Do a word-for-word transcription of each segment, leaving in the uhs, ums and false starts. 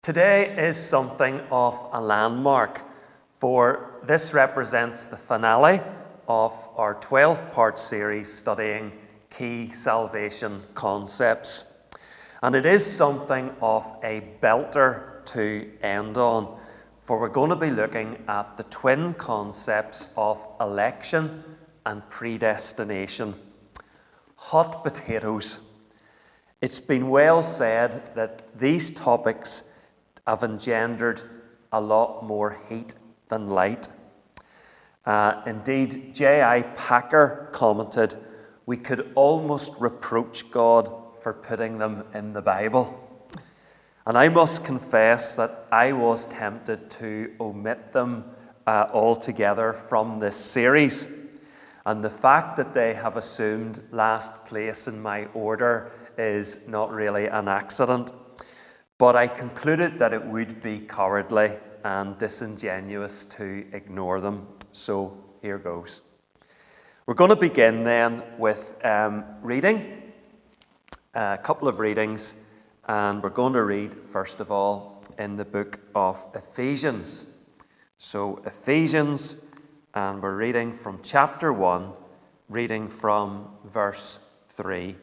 Today is something of a landmark, for this represents the finale of our twelve-part series studying key salvation concepts. And it is something of a belter to end on, for we're going to be looking at the twin concepts of election and predestination. Hot potatoes. It's been well said that these topics have engendered a lot more heat than light. Uh, indeed, J I Packer commented, "We could almost reproach God for putting them in the Bible." And I must confess that I was tempted to omit them uh, altogether from this series. And the fact that they have assumed last place in my order is not really an accident. But I concluded that it would be cowardly and disingenuous to ignore them. So here goes. We're going to begin then with um, reading, a couple of readings, and we're going to read, first of all, in the book of Ephesians. So Ephesians, and we're reading from chapter one, reading from verse three.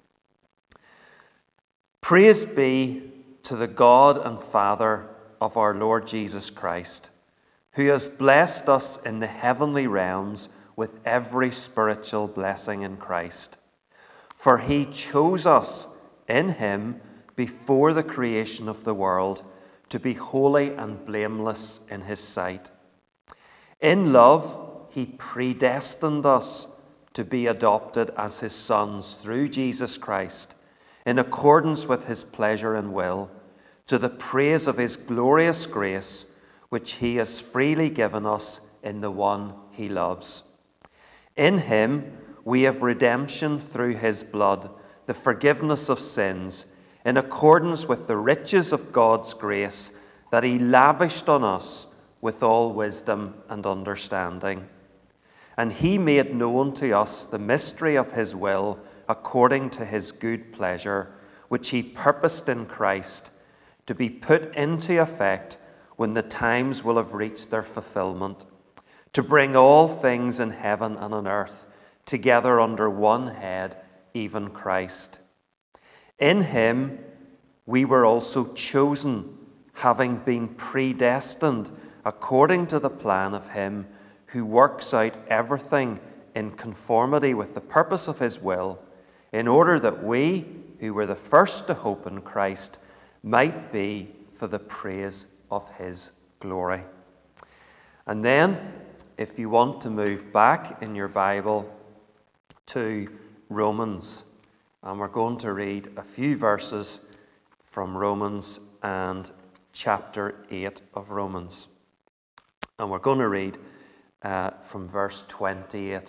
Praise be to the God and Father of our Lord Jesus Christ, who has blessed us in the heavenly realms with every spiritual blessing in Christ. For he chose us in him before the creation of the world to be holy and blameless in his sight. In love, he predestined us to be adopted as his sons through Jesus Christ, in accordance with his pleasure and will, to the praise of his glorious grace, which he has freely given us in the one he loves. In him we have redemption through his blood, the forgiveness of sins, in accordance with the riches of God's grace that he lavished on us with all wisdom and understanding. And he made known to us the mystery of his will, according to his good pleasure, which he purposed in Christ, to be put into effect when the times will have reached their fulfillment, to bring all things in heaven and on earth together under one head, even Christ. In him we were also chosen, having been predestined according to the plan of him who works out everything in conformity with the purpose of his will, in order that we, who were the first to hope in Christ, might be for the praise of his glory. And then, if you want to move back in your Bible to Romans, and we're going to read a few verses from Romans and chapter eight of Romans. And we're going to read uh, from verse twenty-eight.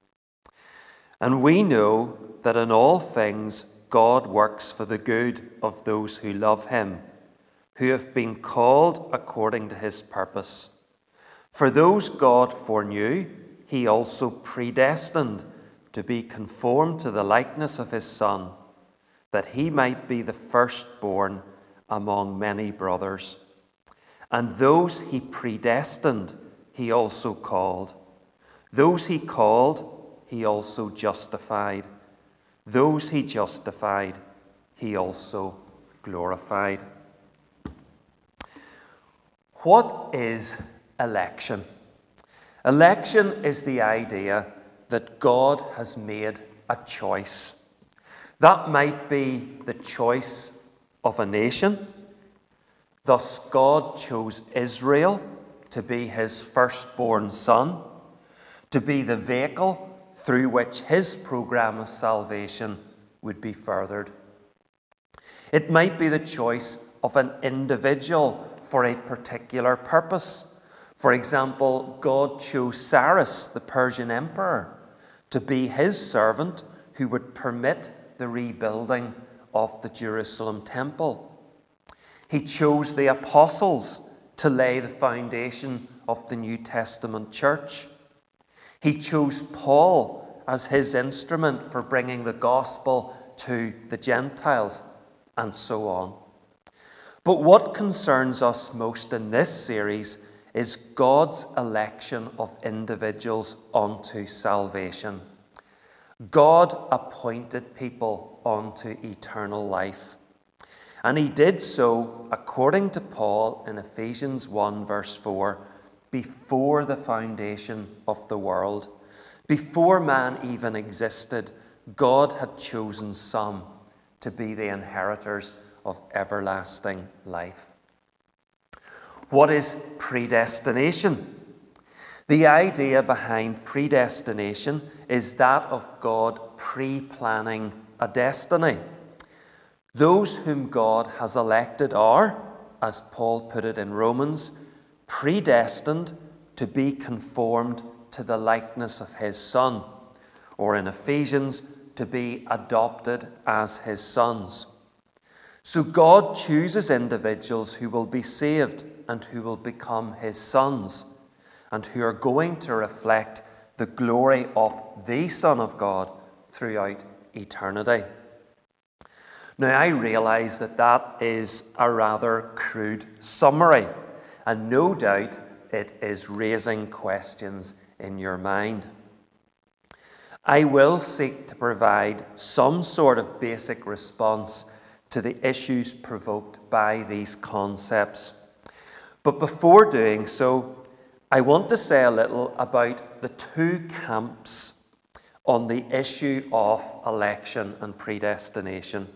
And we know that in all things God works for the good of those who love him, who have been called according to his purpose. For those God foreknew, he also predestined to be conformed to the likeness of his Son, that he might be the firstborn among many brothers. And those he predestined, he also called. Those he called, he also justified. Those he justified, he also glorified. What is election? Election is the idea that God has made a choice. That might be the choice of a nation. Thus, God chose Israel to be his firstborn son, to be the vehicle through which his program of salvation would be furthered. It might be the choice of an individual for a particular purpose. For example, God chose Cyrus, the Persian emperor, to be his servant who would permit the rebuilding of the Jerusalem temple. He chose the apostles to lay the foundation of the New Testament church. He chose Paul as his instrument for bringing the gospel to the Gentiles, and so on. But what concerns us most in this series is God's election of individuals unto salvation. God appointed people unto eternal life. And he did so, according to Paul in Ephesians one verse four, before the foundation of the world. Before man even existed, God had chosen some to be the inheritors of everlasting life. What is predestination? The idea behind predestination is that of God pre-planning a destiny. Those whom God has elected are, as Paul put it in Romans, predestined to be conformed to the likeness of his Son, or in Ephesians, to be adopted as his sons. So God chooses individuals who will be saved and who will become his sons, and who are going to reflect the glory of the Son of God throughout eternity. Now, I realize that that is a rather crude summary, and no doubt it is raising questions in your mind. I will seek to provide some sort of basic response to the issues provoked by these concepts. But before doing so, I want to say a little about the two camps on the issue of election and predestination.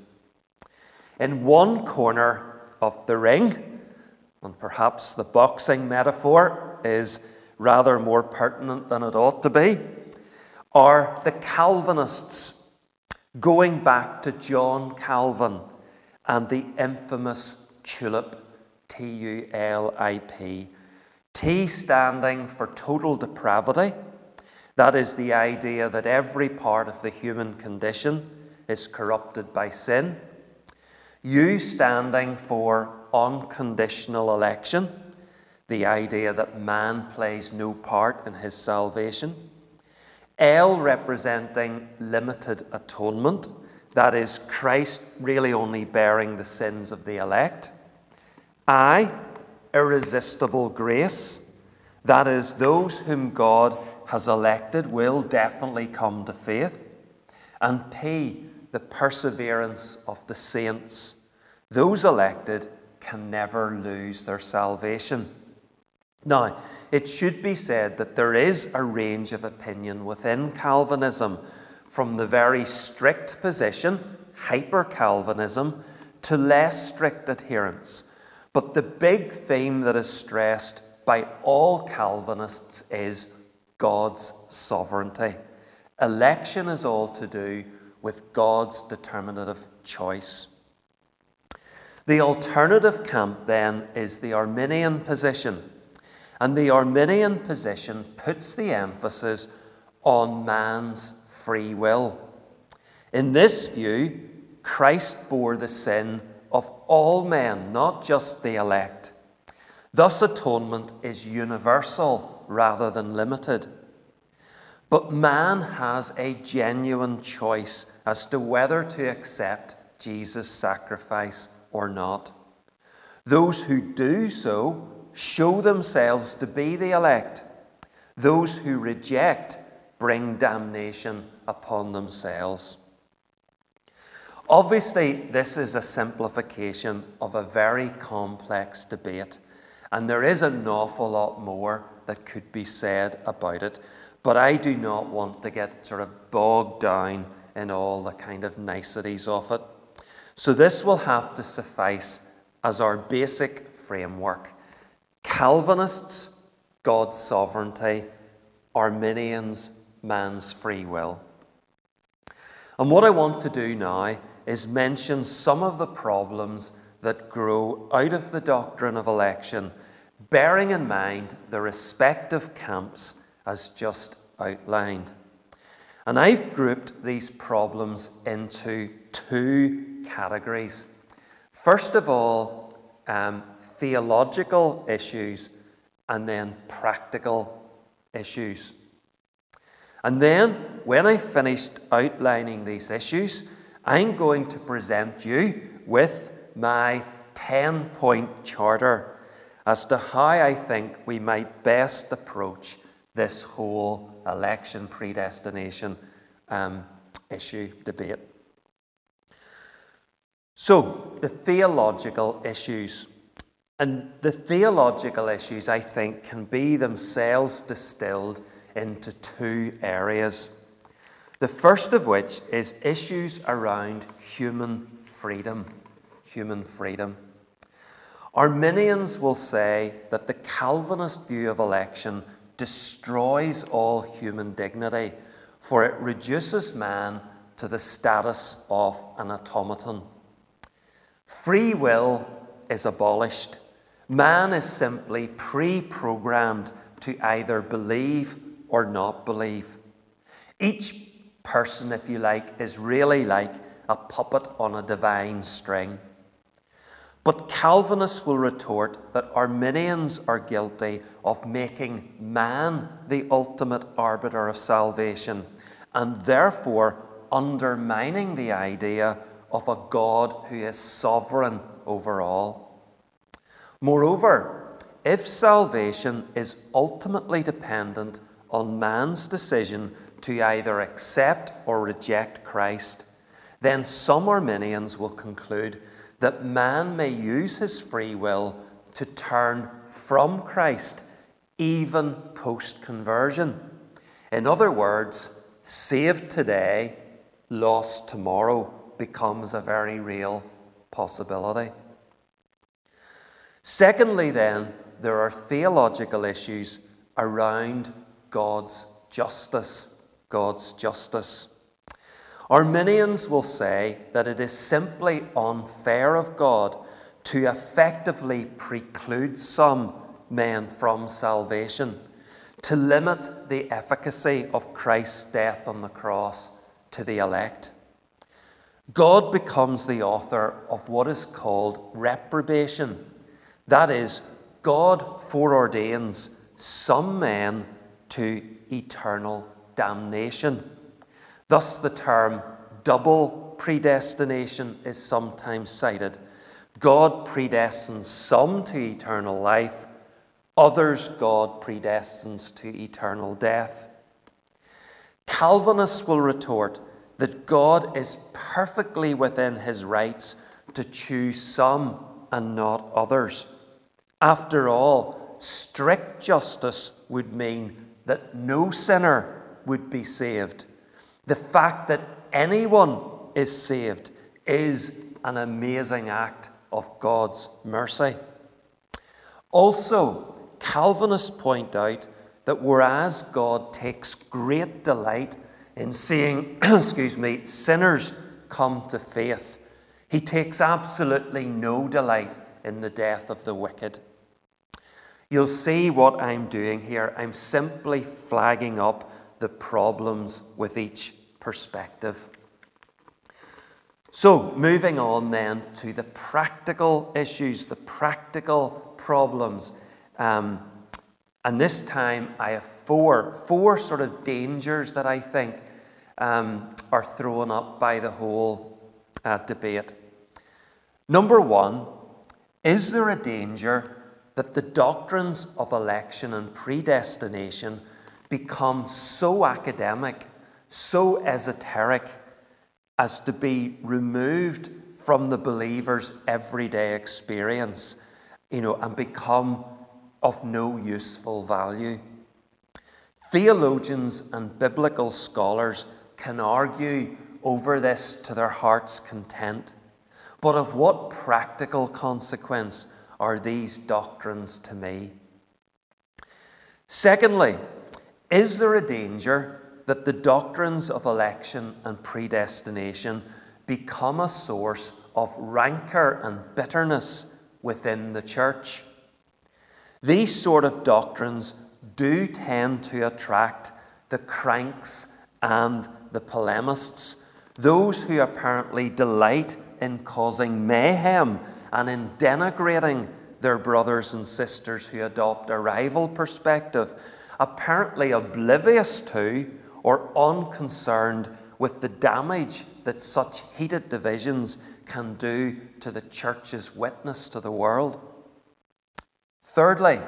In one corner of the ring, and perhaps the boxing metaphor is rather more pertinent than it ought to be, are the Calvinists, going back to John Calvin and the infamous tulip, T U L I P. T standing for total depravity. That is the idea that every part of the human condition is corrupted by sin. U standing for unconditional election. The idea that man plays no part in his salvation. L representing limited atonement. That is, Christ really only bearing the sins of the elect. I, irresistible grace. That is, those whom God has elected will definitely come to faith. And P, the perseverance of the saints. Those elected can never lose their salvation. Now, it should be said that there is a range of opinion within Calvinism, from the very strict position, hyper-Calvinism, to less strict adherence. But the big theme that is stressed by all Calvinists is God's sovereignty. Election is all to do with God's determinative choice. The alternative camp, then, is the Arminian position. And the Arminian position puts the emphasis on man's free will. In this view, Christ bore the sin of all men, not just the elect. Thus, atonement is universal rather than limited. But man has a genuine choice as to whether to accept Jesus' sacrifice or not. Those who do so show themselves to be the elect. Those who reject bring damnation upon themselves. Obviously, this is a simplification of a very complex debate, and there is an awful lot more that could be said about it, but I do not want to get sort of bogged down in all the kind of niceties of it. So this will have to suffice as our basic framework. Calvinists, God's sovereignty. Arminians, man's free will. And what I want to do now is mention some of the problems that grow out of the doctrine of election, bearing in mind the respective camps as just outlined. And I've grouped these problems into two categories. First of all, um, theological issues, and then practical issues. And then, when I've finished outlining these issues, I'm going to present you with my ten-point charter as to how I think we might best approach this whole election predestination um, issue debate. So, the theological issues. And the theological issues, I think, can be themselves distilled into two areas. The first of which is issues around human freedom. Human freedom. Arminians will say that the Calvinist view of election destroys all human dignity, for it reduces man to the status of an automaton. Free will is abolished. Man is simply pre-programmed to either believe or not believe. Each person, if you like, is really like a puppet on a divine string. But Calvinists will retort that Arminians are guilty of making man the ultimate arbiter of salvation, and therefore undermining the idea of a God who is sovereign over all. Moreover, if salvation is ultimately dependent on man's decision to either accept or reject Christ, then some Arminians will conclude that man may use his free will to turn from Christ even post-conversion. In other words, saved today, lost tomorrow becomes a very real possibility. Secondly, then, there are theological issues around God's justice. God's justice. Arminians will say that it is simply unfair of God to effectively preclude some men from salvation, to limit the efficacy of Christ's death on the cross to the elect. God becomes the author of what is called reprobation. That is, God foreordains some men to eternal damnation. Thus, the term double predestination is sometimes cited. God predestines some to eternal life, others God predestines to eternal death. Calvinists will retort that God is perfectly within his rights to choose some and not others. After all, strict justice would mean that no sinner would be saved. The fact that anyone is saved is an amazing act of God's mercy. Also, Calvinists point out that whereas God takes great delight in seeing, excuse me, sinners come to faith, he takes absolutely no delight in the death of the wicked. You'll see what I'm doing here. I'm simply flagging up the problems with each perspective. So, moving on then to the practical issues, the practical problems. Um, and this time I have four, four sort of dangers that I think um, are thrown up by the whole uh, debate. Number one, is there a danger that the doctrines of election and predestination become so academic, so esoteric, as to be removed from the believer's everyday experience, you know, and become of no useful value? Theologians and biblical scholars can argue over this to their heart's content, but of what practical consequence are these doctrines to me? Secondly, is there a danger that the doctrines of election and predestination become a source of rancor and bitterness within the church? These sort of doctrines do tend to attract the cranks and the polemists, those who apparently delight in causing mayhem and in denigrating their brothers and sisters who adopt a rival perspective, apparently oblivious to or unconcerned with the damage that such heated divisions can do to the church's witness to the world? Thirdly,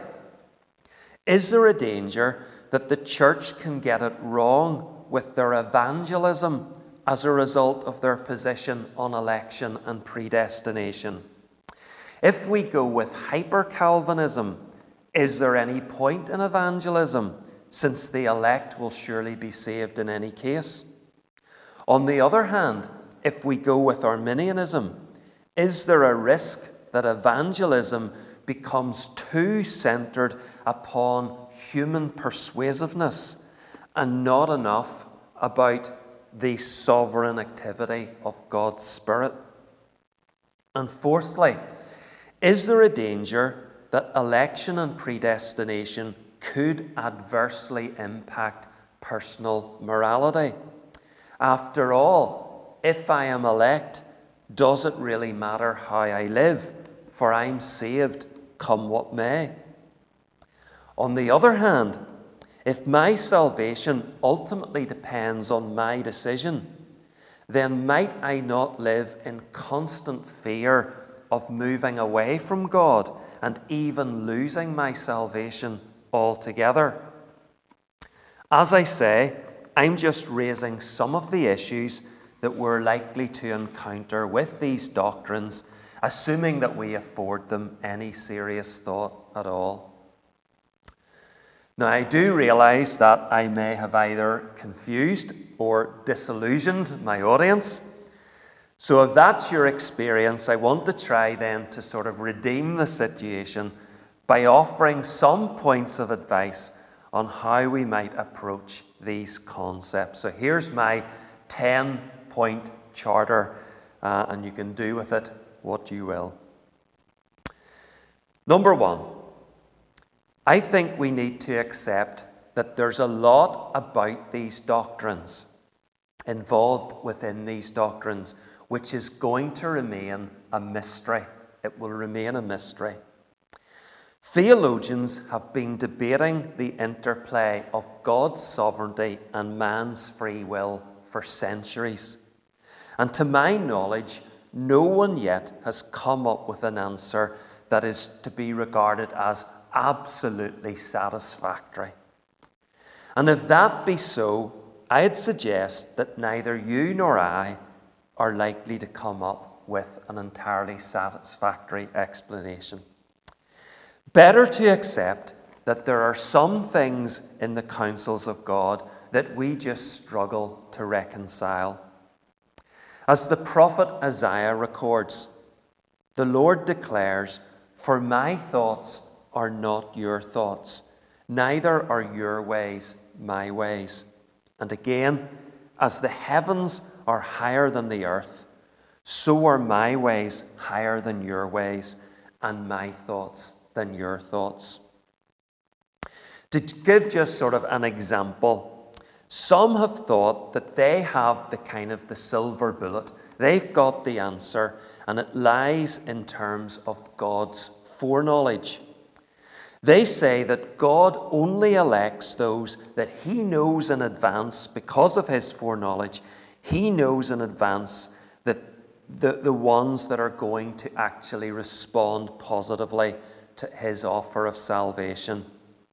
is there a danger that the church can get it wrong with their evangelism as a result of their position on election and predestination? If we go with hyper-Calvinism, is there any point in evangelism, since the elect will surely be saved in any case? On the other hand, if we go with Arminianism, is there a risk that evangelism becomes too centered upon human persuasiveness and not enough about the sovereign activity of God's Spirit? And fourthly, is there a danger that election and predestination could adversely impact personal morality? After all, if I am elect, does it really matter how I live? For I'm saved, come what may. On the other hand, if my salvation ultimately depends on my decision, then might I not live in constant fear of moving away from God and even losing my salvation altogether? As I say, I'm just raising some of the issues that we're likely to encounter with these doctrines, assuming that we afford them any serious thought at all. Now, I do realize that I may have either confused or disillusioned my audience. So if that's your experience, I want to try then to sort of redeem the situation by offering some points of advice on how we might approach these concepts. So here's my ten-point charter, uh, and you can do with it what you will. Number one, I think we need to accept that there's a lot about these doctrines, involved within these doctrines, which is going to remain a mystery. It will remain a mystery. Theologians have been debating the interplay of God's sovereignty and man's free will for centuries. And to my knowledge, no one yet has come up with an answer that is to be regarded as absolutely satisfactory. And if that be so, I'd suggest that neither you nor I are likely to come up with an entirely satisfactory explanation. Better to accept that there are some things in the counsels of God that we just struggle to reconcile. As the prophet Isaiah records, the Lord declares, "For my thoughts are not your thoughts, neither are your ways my ways." And again, as the heavens are higher than the earth, so are my ways higher than your ways, and my thoughts than your thoughts. To give just sort of an example, some have thought that they have the kind of the silver bullet. They've got the answer, and it lies in terms of God's foreknowledge. They say that God only elects those that he knows in advance because of his foreknowledge. He knows in advance that the, the ones that are going to actually respond positively to his offer of salvation.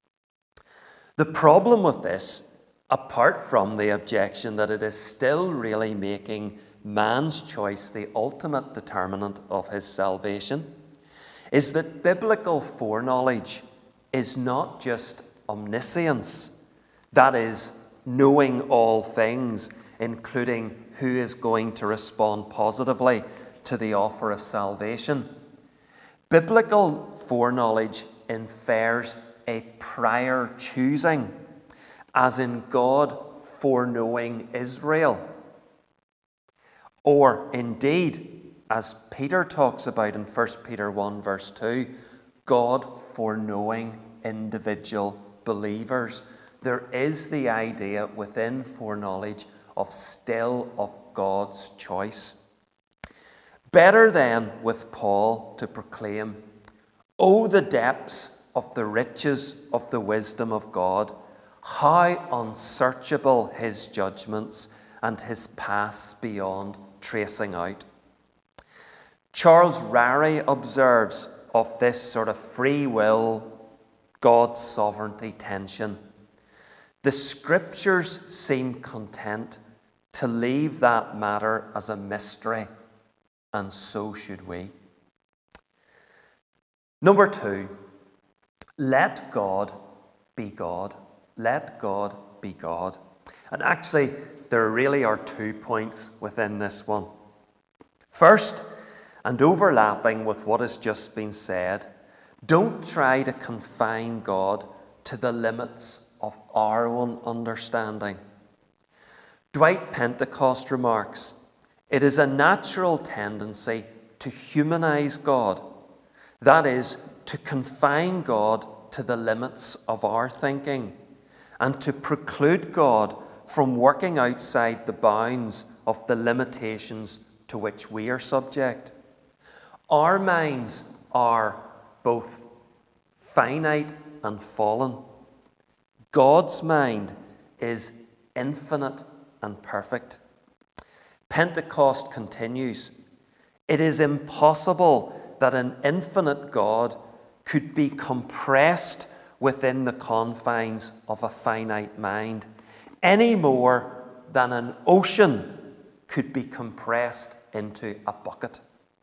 The problem with this, apart from the objection that it is still really making man's choice the ultimate determinant of his salvation, is that biblical foreknowledge is not just omniscience, that is, knowing all things, including who is going to respond positively to the offer of salvation. Biblical foreknowledge infers a prior choosing, as in God foreknowing Israel. Or indeed, as Peter talks about in First Peter one verse two, God foreknowing individual believers. There is the idea within foreknowledge of still of God's choice. Better then with Paul to proclaim, "Oh, the depths of the riches of the wisdom of God, how unsearchable his judgments and his paths beyond tracing out." Charles Ryrie observes of this sort of free will, God's sovereignty tension. The Scriptures seem content to leave that matter as a mystery, and so should we. Number two, let God be God. Let God be God. And actually, there really are two points within this one. First, and overlapping with what has just been said, don't try to confine God to the limits of our own understanding. Dwight Pentecost remarks, "It is a natural tendency to humanize God, that is, to confine God to the limits of our thinking, and to preclude God from working outside the bounds of the limitations to which we are subject. Our minds are both finite and fallen. God's mind is infinite and perfect." Pentecost continues, "It is impossible that an infinite God could be compressed within the confines of a finite mind, any more than an ocean could be compressed into a bucket."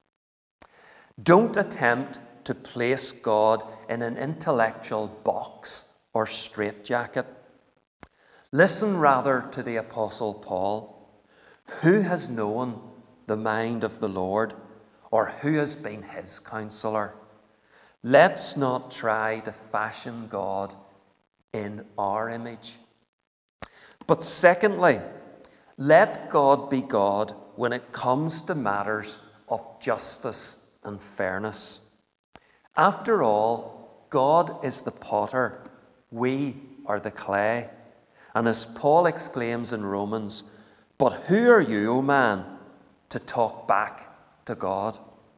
Don't attempt to place God in an intellectual box or straitjacket. Listen rather to the Apostle Paul. "Who has known the mind of the Lord, or who has been his counselor? Let's not try to fashion God in our image." But secondly, let God be God when it comes to matters of justice and fairness. After all, God is the potter, we are the clay. And as Paul exclaims in Romans, "But who are you, O man, to talk back to God?"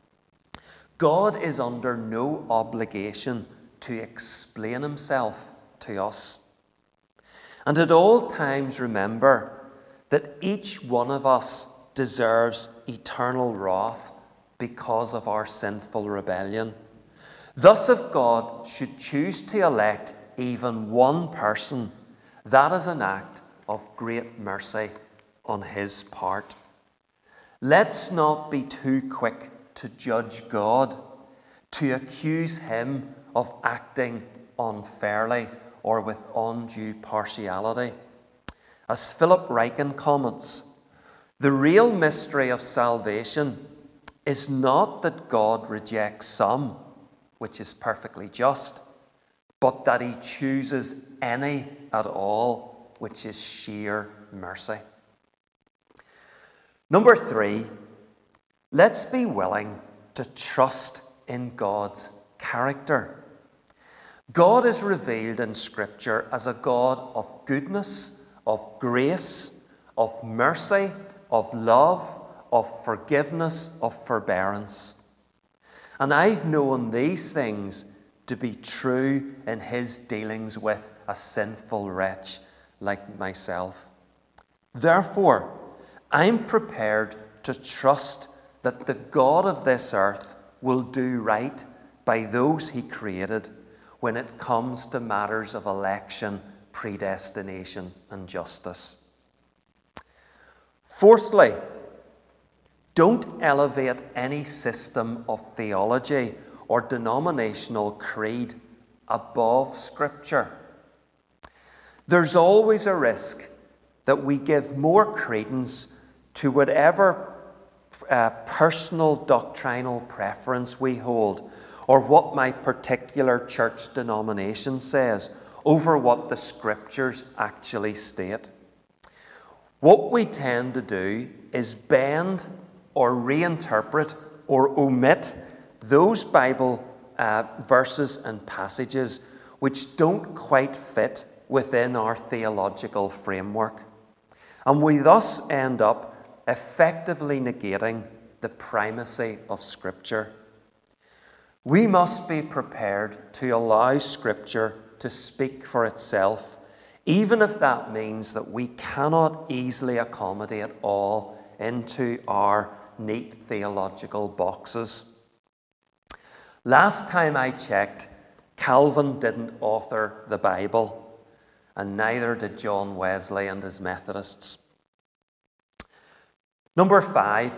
God is under no obligation to explain himself to us. And at all times remember that each one of us deserves eternal wrath because of our sinful rebellion. Thus, if God should choose to elect even one person, that is an act of great mercy on his part. Let's not be too quick to judge God, to accuse him of acting unfairly or with undue partiality. As Philip Ryken comments, the real mystery of salvation is not that God rejects some, which is perfectly just, but that he chooses any at all, which is sheer mercy. Number three, let's be willing to trust in God's character. God is revealed in Scripture as a God of goodness, of grace, of mercy, of love, of forgiveness, of forbearance. And I've known these things to be true in his dealings with a sinful wretch like myself. Therefore, I'm prepared to trust that the God of this earth will do right by those he created when it comes to matters of election, predestination, and justice. Fourthly, don't elevate any system of theology or denominational creed above Scripture. There's always a risk that we give more credence to whatever uh, personal doctrinal preference we hold, or what my particular church denomination says, over what the Scriptures actually state. What we tend to do is bend or reinterpret or omit those Bible uh, verses and passages which don't quite fit within our theological framework. And we thus end up effectively negating the primacy of Scripture. We must be prepared to allow Scripture to speak for itself, even if that means that we cannot easily accommodate all into our neat theological boxes. Last time I checked, Calvin didn't author the Bible, and neither did John Wesley and his Methodists. Number five,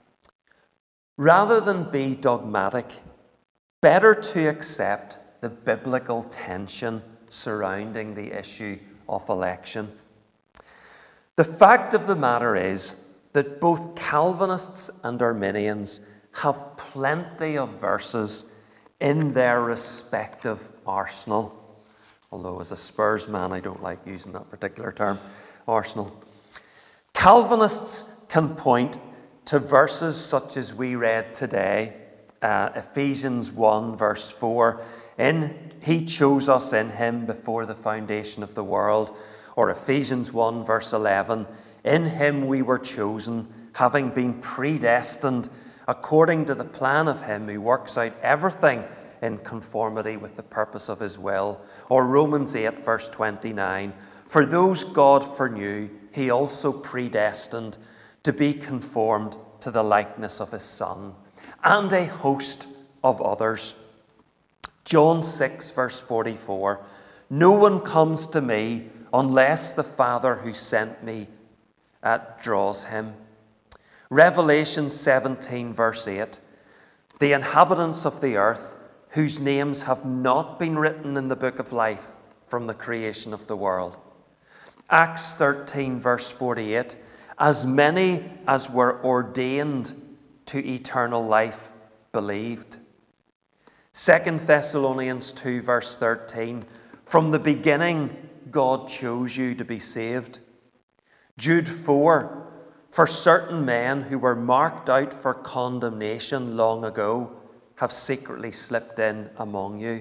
rather than be dogmatic, better to accept the biblical tension surrounding the issue of election. The fact of the matter is that both Calvinists and Arminians have plenty of verses in their respective arsenal. Although as a Spurs man, I don't like using that particular term, arsenal. Calvinists can point to verses such as we read today, uh, Ephesians one verse four, in He chose us in Him before the foundation of the world, or Ephesians one verse eleven, in Him we were chosen, having been predestined according to the plan of Him who works out everything in conformity with the purpose of His will, or Romans eight verse twenty-nine, for those God foreknew, He also predestined to be conformed to the likeness of His Son, and a host of others. John six verse forty-four, no one comes to me unless the Father who sent me uh, draws him. Revelation seventeen verse eight, the inhabitants of the earth whose names have not been written in the book of life from the creation of the world. Acts thirteen verse forty-eight, as many as were ordained to eternal life believed. Second Thessalonians two verse thirteen, from the beginning God chose you to be saved. Jude four, for certain men who were marked out for condemnation long ago have secretly slipped in among you.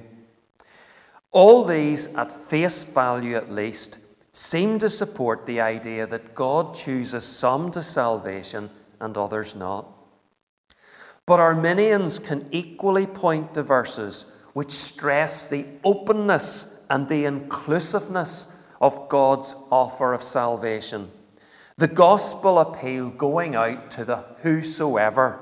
All these, at face value at least, seem to support the idea that God chooses some to salvation and others not. But Arminians can equally point to verses which stress the openness and the inclusiveness of God's offer of salvation. The gospel appeal going out to the whosoever.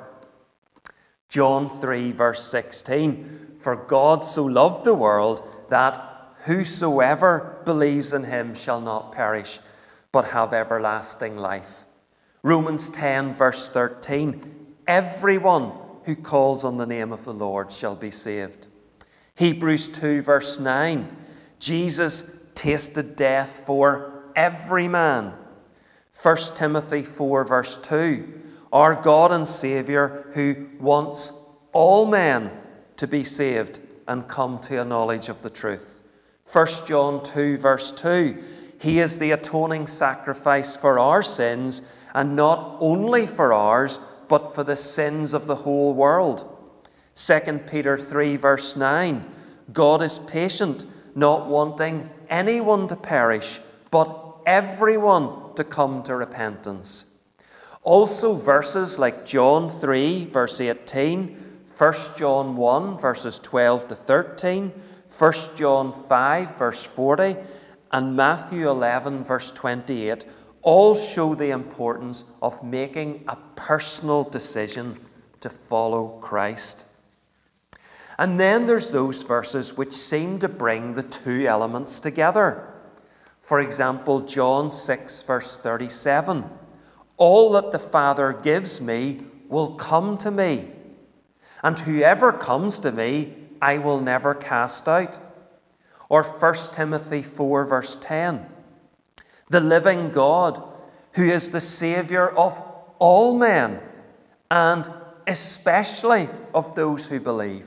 John three verse sixteen, for God so loved the world that whosoever believes in Him shall not perish, but have everlasting life. Romans ten verse thirteen, everyone who calls on the name of the Lord shall be saved. Hebrews two verse nine, Jesus tasted death for every man. First Timothy four verse two, our God and Saviour who wants all men to be saved and come to a knowledge of the truth. First John two verse two, He is the atoning sacrifice for our sins, and not only for ours, but for the sins of the whole world. Second Peter three verse nine, God is patient, not wanting anyone to perish, but everyone to come to repentance. Also verses like John three verse eighteen, First John one verses twelve to thirteen, First John five verse forty, and Matthew eleven verse twenty-eight all show the importance of making a personal decision to follow Christ. And then there's those verses which seem to bring the two elements together. For example, John six verse thirty-seven, all that the Father gives me will come to me, and whoever comes to me I will never cast out. Or First Timothy four verse ten, the living God, who is the Saviour of all men, and especially of those who believe.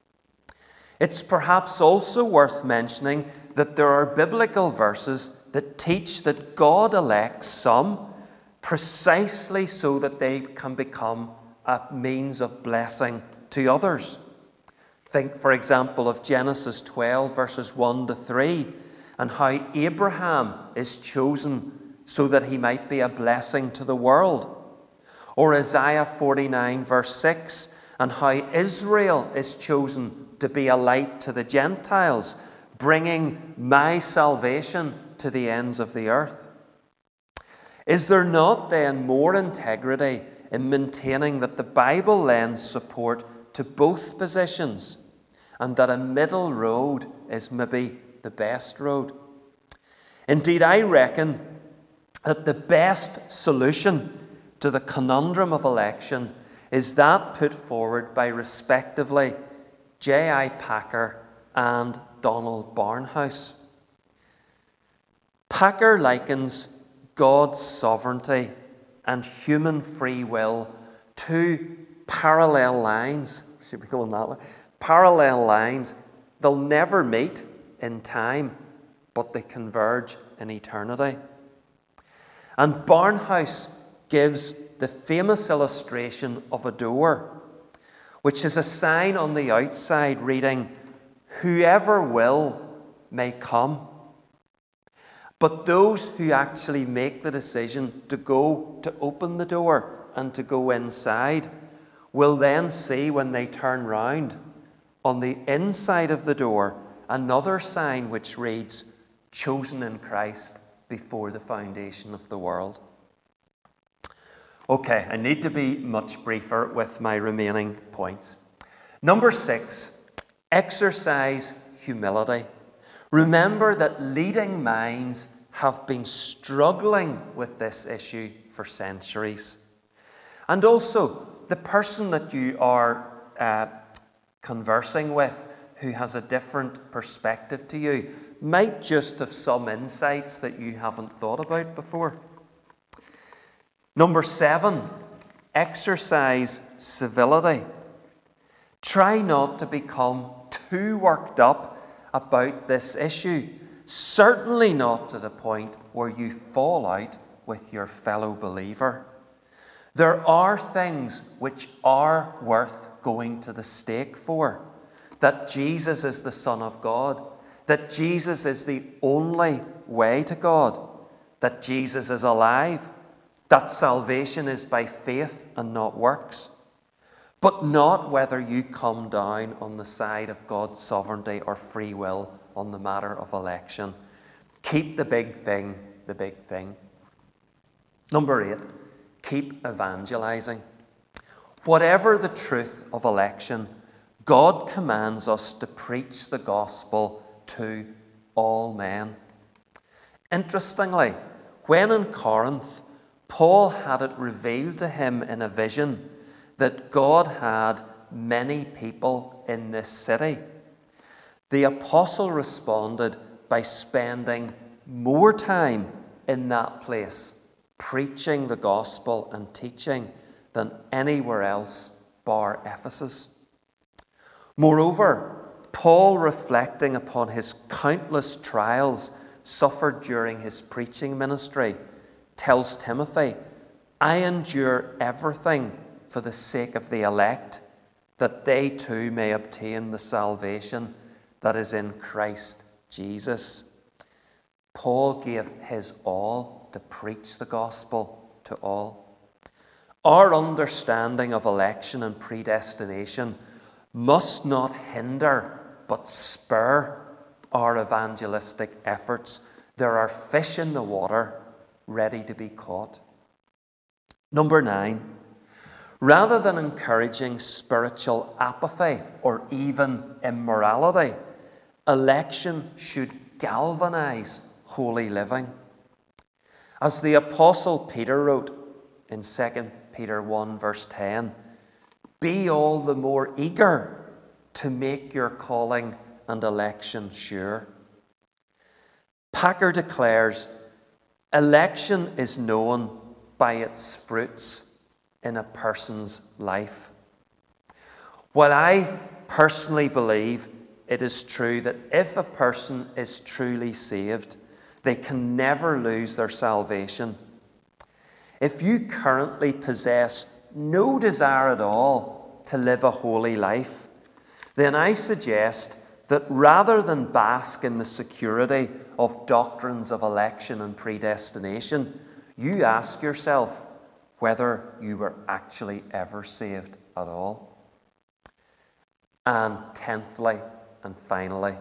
It's perhaps also worth mentioning that there are biblical verses that teach that God elects some precisely so that they can become a means of blessing to others. Think, for example, of Genesis twelve, verses one to three, and how Abraham is chosen so that he might be a blessing to the world. Or Isaiah forty-nine, verse six, and how Israel is chosen to be a light to the Gentiles, bringing my salvation to the ends of the earth. Is there not then more integrity in maintaining that the Bible lends support to both positions and that a middle road is maybe the best road. Indeed, I reckon that the best solution to the conundrum of election is that put forward by, respectively, J I Packer and Donald Barnhouse. Packer likens God's sovereignty and human free will to parallel lines. Should we go on that way? Parallel lines. They'll never meet in time, but they converge in eternity. And Barnhouse gives the famous illustration of a door, which is a sign on the outside reading, "Whoever will may come." But those who actually make the decision to go to open the door and to go inside will then see, when they turn round, on the inside of the door another sign which reads, "Chosen in Christ before the foundation of the world." Okay, I need to be much briefer with my remaining points. Number six, exercise humility. Remember that leading minds have been struggling with this issue for centuries. And also, the person that you are uh, conversing with who has a different perspective to you might just have some insights that you haven't thought about before. Number seven, exercise civility. Try not to become too worked up about this issue, certainly not to the point where you fall out with your fellow believer. There are things which are worth going to the stake for. That Jesus is the Son of God, that Jesus is the only way to God, that Jesus is alive, that salvation is by faith and not works, but not whether you come down on the side of God's sovereignty or free will on the matter of election. Keep the big thing the big thing. Number eight, keep evangelizing. Whatever the truth of election, God commands us to preach the gospel to all men. Interestingly, when in Corinth, Paul had it revealed to him in a vision that God had many people in this city. The apostle responded by spending more time in that place, preaching the gospel and teaching, than anywhere else bar Ephesus. Moreover, Paul, reflecting upon his countless trials suffered during his preaching ministry, tells Timothy, "I endure everything for the sake of the elect, that they too may obtain the salvation that is in Christ Jesus." Paul gave his all to preach the gospel to all. Our understanding of election and predestination must not hinder but spur our evangelistic efforts. There are fish in the water ready to be caught. Number nine, rather than encouraging spiritual apathy or even immorality, election should galvanize holy living. As the Apostle Peter wrote in Second Peter one verse ten, "Be all the more eager to make your calling and election sure." Packer declares, election is known by its fruits in a person's life. While I personally believe it is true that if a person is truly saved, they can never lose their salvation. If you currently possess no desire at all to live a holy life, then I suggest that rather than bask in the security of doctrines of election and predestination, you ask yourself whether you were actually ever saved at all. And tenthly and finally,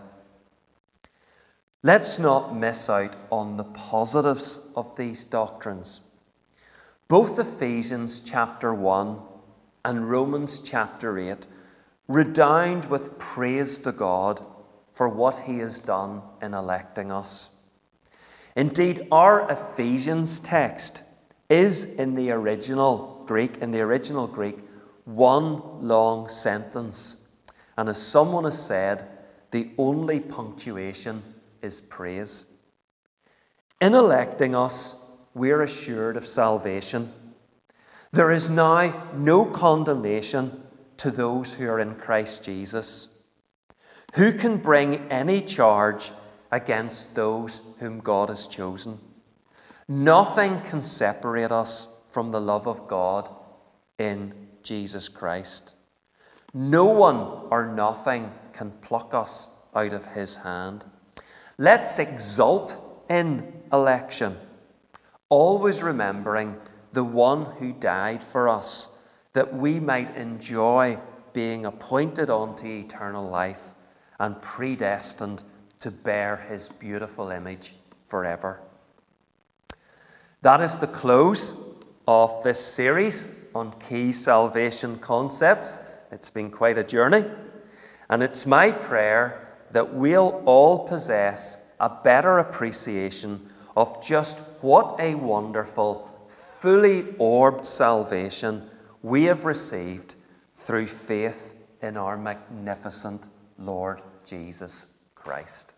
let's not miss out on the positives of these doctrines. Both Ephesians chapter one and Romans chapter eight redound with praise to God for what he has done in electing us. Indeed, our Ephesians text is in the original Greek, in the original Greek, one long sentence. And as someone has said, the only punctuation is praise. In electing us, we're assured of salvation. There is now no condemnation to those who are in Christ Jesus. Who can bring any charge against those whom God has chosen? Nothing can separate us from the love of God in Jesus Christ. No one or nothing can pluck us out of his hand. Let's exult in election, always remembering the one who died for us, that we might enjoy being appointed unto eternal life and predestined to bear his beautiful image forever. That is the close of this series on key salvation concepts. It's been quite a journey, and it's my prayer that we'll all possess a better appreciation of just what a wonderful, fully orbed salvation we have received through faith in our magnificent Lord Jesus Christ.